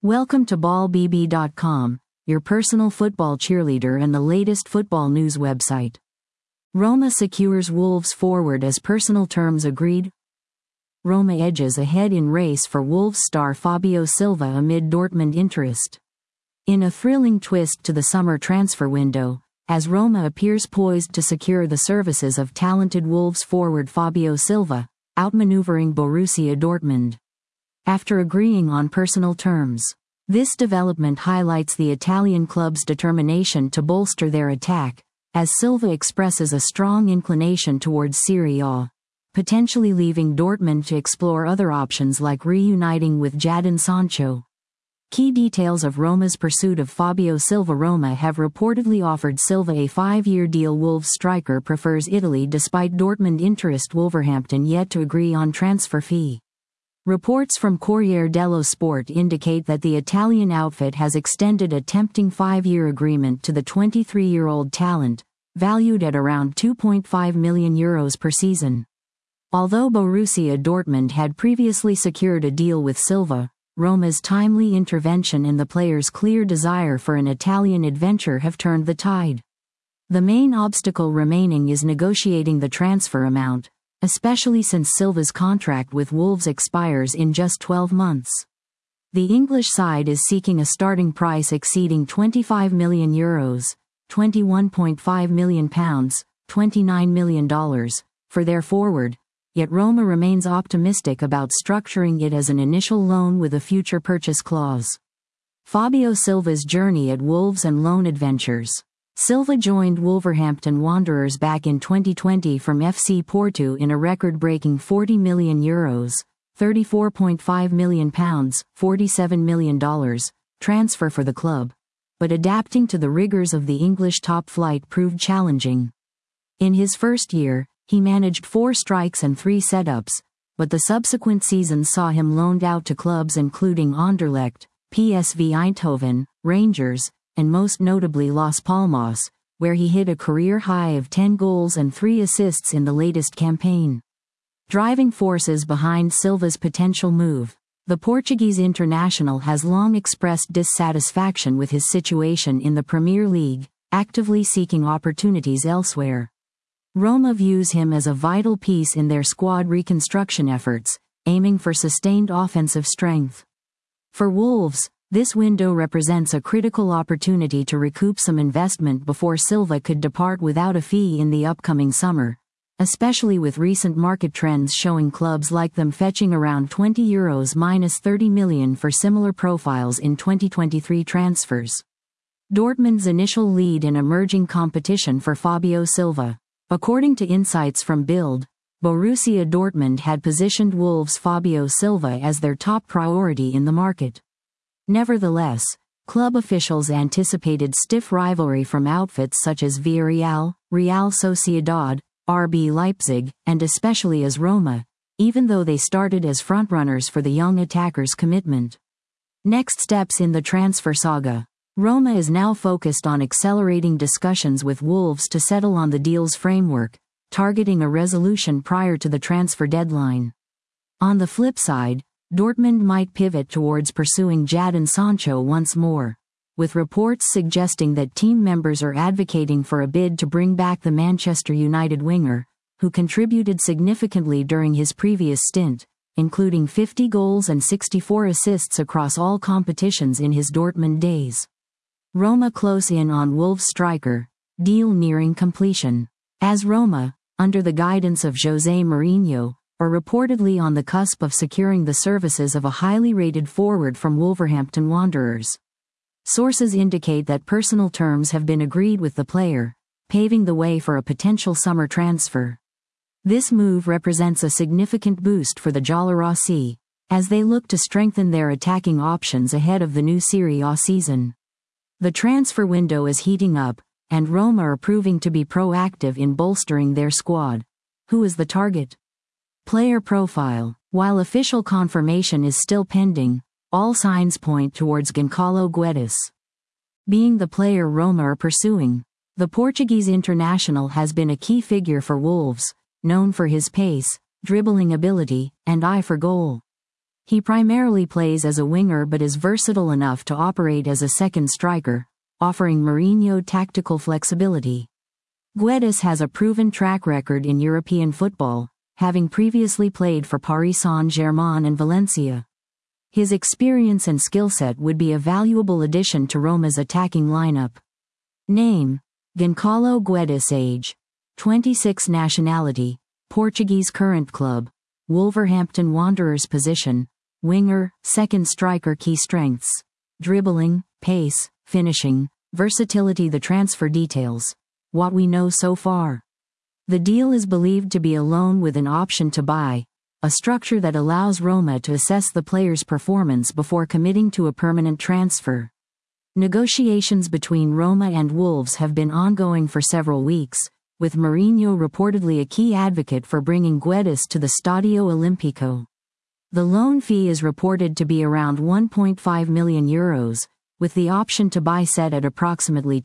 Welcome to ballbb.com, your personal football cheerleader and the latest football news website. Roma secures Wolves forward as personal terms agreed. Roma edges ahead in race for Wolves star Fabio Silva amid Dortmund interest. In a thrilling twist to the summer transfer window, as Roma appears poised to secure the services of talented Wolves forward Fabio Silva, outmaneuvering Borussia Dortmund. After agreeing on personal terms, this development highlights the Italian club's determination to bolster their attack, as Silva expresses a strong inclination towards Serie A, potentially leaving Dortmund to explore other options like reuniting with Jadon Sancho. Key details of Roma's pursuit of Fabio Silva. Roma have reportedly offered Silva a 5-year deal. Wolves striker prefers Italy despite Dortmund interest. Wolverhampton yet to agree on transfer fee. Reports from Corriere dello Sport indicate that the Italian outfit has extended a tempting 5-year agreement to the 23-year-old talent, valued at around €2.5 million per season. Although Borussia Dortmund had previously secured a deal with Silva, Roma's timely intervention and the player's clear desire for an Italian adventure have turned the tide. The main obstacle remaining is negotiating the transfer amount, especially since Silva's contract with Wolves expires in just 12 months. The English side is seeking a starting price exceeding €25 million, £21.5 million, $29 million, for their forward, yet Roma remains optimistic about structuring it as an initial loan with a future purchase clause. Fabio Silva's journey at Wolves and loan adventures. Silva joined Wolverhampton Wanderers back in 2020 from FC Porto in a record-breaking €40 million, £34.5 million, $47 million, transfer for the club, but adapting to the rigors of the English top flight proved challenging. In his first year, he managed 4 strikes and 3 setups, but the subsequent seasons saw him loaned out to clubs including Anderlecht, PSV Eindhoven, Rangers, and most notably Las Palmas, where he hit a career high of 10 goals and 3 assists in the latest campaign. Driving forces behind Silva's potential move, the Portuguese international has long expressed dissatisfaction with his situation in the Premier League, actively seeking opportunities elsewhere. Roma views him as a vital piece in their squad reconstruction efforts, aiming for sustained offensive strength. For Wolves, this window represents a critical opportunity to recoup some investment before Silva could depart without a fee in the upcoming summer, especially with recent market trends showing clubs like them fetching around €20 minus 30 million for similar profiles in 2023 transfers. Dortmund's initial lead in emerging competition for Fabio Silva. According to insights from Bild, Borussia Dortmund had positioned Wolves' Fabio Silva as their top priority in the market. Nevertheless, club officials anticipated stiff rivalry from outfits such as Villarreal, Real Sociedad, RB Leipzig, and especially AS Roma, even though they started as frontrunners for the young attacker's commitment. Next steps in the transfer saga. Roma is now focused on accelerating discussions with Wolves to settle on the deal's framework, targeting a resolution prior to the transfer deadline. On the flip side, Dortmund might pivot towards pursuing Jadon Sancho once more, with reports suggesting that team members are advocating for a bid to bring back the Manchester United winger, who contributed significantly during his previous stint, including 50 goals and 64 assists across all competitions in his Dortmund days. Roma close in on Wolves striker, deal nearing completion. AS Roma, under the guidance of José Mourinho, are reportedly on the cusp of securing the services of a highly rated forward from Wolverhampton Wanderers. Sources indicate that personal terms have been agreed with the player, paving the way for a potential summer transfer. This move represents a significant boost for the Giallorossi, as they look to strengthen their attacking options ahead of the new Serie A season. The transfer window is heating up, and Roma are proving to be proactive in bolstering their squad. Who is the target? Player profile. While official confirmation is still pending, all signs point towards Gonçalo Guedes being the player Roma are pursuing. The Portuguese international has been a key figure for Wolves, known for his pace, dribbling ability, and eye for goal. He primarily plays as a winger but is versatile enough to operate as a second striker, offering Mourinho tactical flexibility. Guedes has a proven track record in European football, having previously played for Paris Saint-Germain and Valencia. His experience and skill set would be a valuable addition to Roma's attacking lineup. Name: Gonçalo Guedes. Age: 26. Nationality: Portuguese. Current club: Wolverhampton Wanderers. Position: winger, second striker. Key strengths: dribbling, pace, finishing, versatility. The transfer details. What we know so far. The deal is believed to be a loan with an option to buy, a structure that allows Roma to assess the player's performance before committing to a permanent transfer. Negotiations between Roma and Wolves have been ongoing for several weeks, with Mourinho reportedly a key advocate for bringing Guedes to the Stadio Olimpico. The loan fee is reported to be around €1.5 million, with the option to buy set at approximately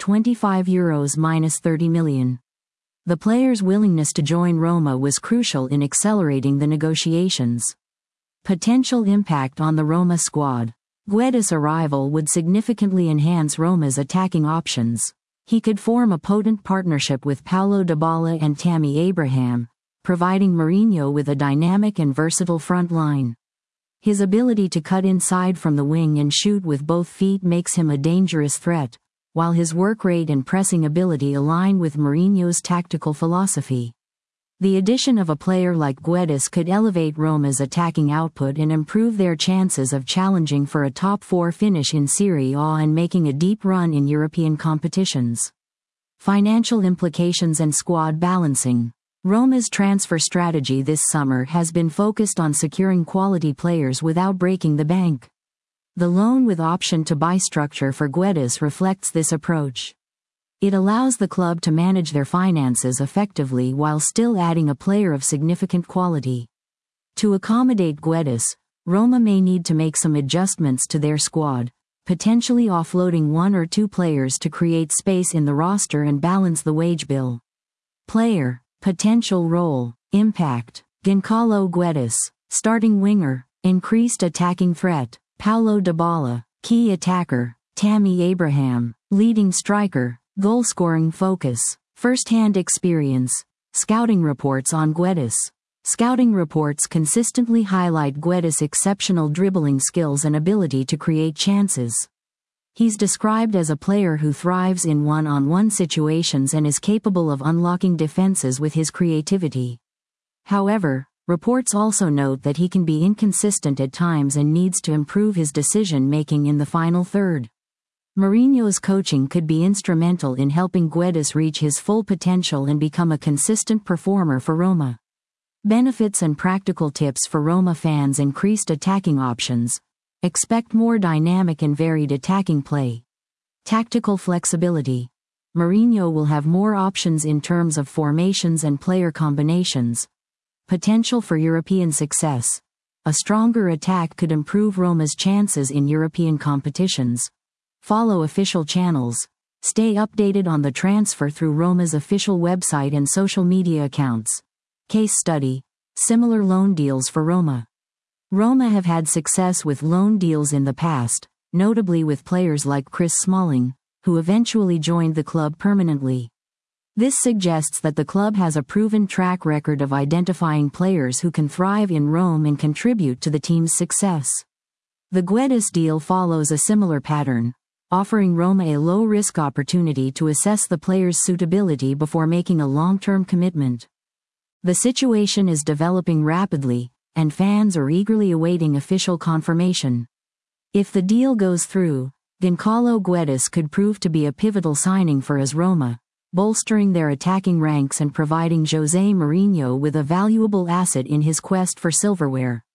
€25 minus 30 million. The player's willingness to join Roma was crucial in accelerating the negotiations. Potential impact on the Roma squad. Guedes' arrival would significantly enhance Roma's attacking options. He could form a potent partnership with Paulo Dybala and Tammy Abraham, providing Mourinho with a dynamic and versatile front line. His ability to cut inside from the wing and shoot with both feet makes him a dangerous threat, while his work rate and pressing ability align with Mourinho's tactical philosophy. The addition of a player like Guedes could elevate Roma's attacking output and improve their chances of challenging for a top-4 finish in Serie A and making a deep run in European competitions. Financial implications and squad balancing. Roma's transfer strategy this summer has been focused on securing quality players without breaking the bank. The loan with option to buy structure for Guedes reflects this approach. It allows the club to manage their finances effectively while still adding a player of significant quality. To accommodate Guedes, Roma may need to make some adjustments to their squad, potentially offloading one or two players to create space in the roster and balance the wage bill. Player, potential role, impact. Gonçalo Guedes, starting winger, increased attacking threat. Paulo Dybala, key attacker. Tammy Abraham, leading striker, goal-scoring focus. First-hand experience. Scouting reports on Guedes. Scouting reports consistently highlight Guedes' exceptional dribbling skills and ability to create chances. He's described as a player who thrives in one-on-one situations and is capable of unlocking defenses with his creativity. However, reports also note that he can be inconsistent at times and needs to improve his decision-making in the final third. Mourinho's coaching could be instrumental in helping Guedes reach his full potential and become a consistent performer for Roma. Benefits and practical tips for Roma fans. Increased attacking options. Expect more dynamic and varied attacking play. Tactical flexibility. Mourinho will have more options in terms of formations and player combinations. Potential for European success. A stronger attack could improve Roma's chances in European competitions. Follow official channels. Stay updated on the transfer through Roma's official website and social media accounts. Case study. Similar loan deals for Roma. Roma have had success with loan deals in the past, notably with players like Chris Smalling, who eventually joined the club permanently. This suggests that the club has a proven track record of identifying players who can thrive in Rome and contribute to the team's success. The Guedes deal follows a similar pattern, offering Roma a low-risk opportunity to assess the player's suitability before making a long-term commitment. The situation is developing rapidly, and fans are eagerly awaiting official confirmation. If the deal goes through, Gonçalo Guedes could prove to be a pivotal signing for AS Roma, bolstering their attacking ranks and providing José Mourinho with a valuable asset in his quest for silverware.